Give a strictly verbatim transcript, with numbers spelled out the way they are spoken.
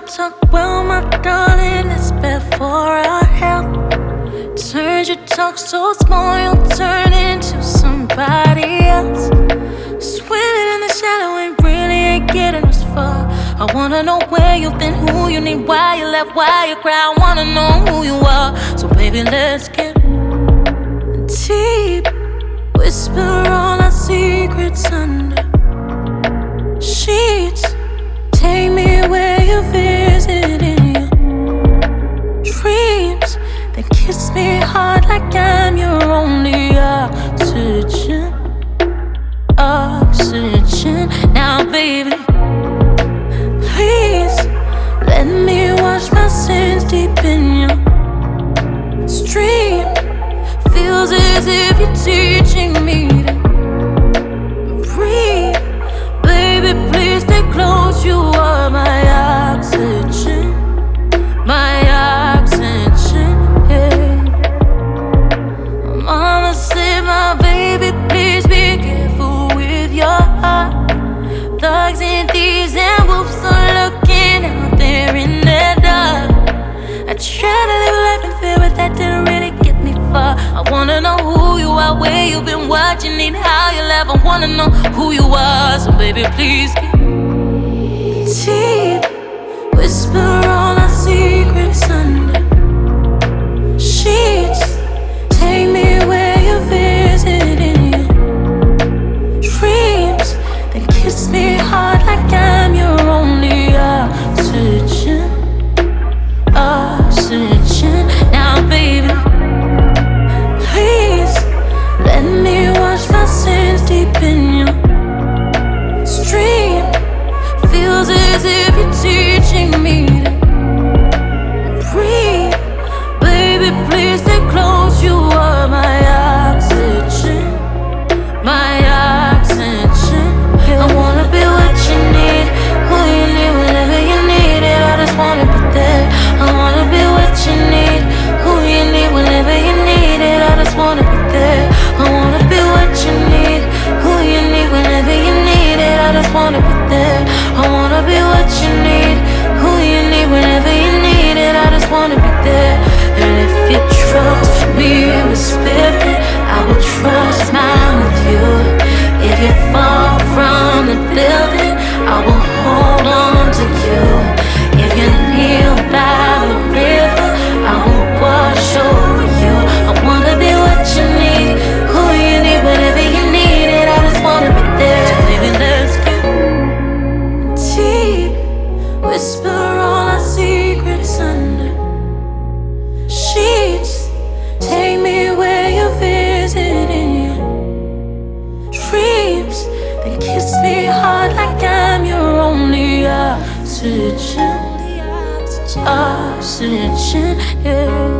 talk well, my darling, it's bad for our health. Turns your talk so small, you'll turn into somebody else. Swimming in the shallow and really ain't getting us far. I wanna know where you've been, who you need, why you left, why you cry. I wanna know who you are, so baby, let's get deep. Whisper all our secrets under sheets. Take me where you visit in your dreams. Then kiss me hard like I'm your only oxygen. Oxygen. Now baby, please let me wash my sins deep in your stream. Feels as if you're teaching me to breathe. Baby, please stay close. You are my oxygen, my oxygen, yeah. Mama said, my baby, please be careful with your heart. Thugs and thieves and wolves are looking out there in the dark. I try to live a life in fear, but that didn't really get me far. I wanna know who you are, where you've been, what you need, how you laugh. I wanna know who you are, so baby, please get deep. Whisper all our secrets under sheets. Take me where you visit in your dreams. Then kiss me hard like I'm your only oxygen. Oxygen. Now baby, please let me wash my sins deep in your stream. Feels as if you're teaching me to breathe. Baby, please stay close. You are my oxygen, my oxygen, yeah. I wanna be what you need, who you need, whenever you need it. I just wanna be there. I wanna be what you need, who you need, whenever you need it. I just wanna be there. I wanna be what you need, who you need, whenever you need it. I just wanna be there. I wanna be what you need, who you need, whenever you need it. I just wanna be there. And if you trust me with spirit, I will trust mine with you. If you fall from the building, I will hold on to you. If you kneel by the river, I will wash over you. I wanna be what you need, who you need, whenever you need it. I just wanna be there. So baby, let's get deep. Whisper all our secrets under sheets. Take me where you visit in your dreams. Then kiss me hard like I'm your only oxygen. Oxygen, yeah.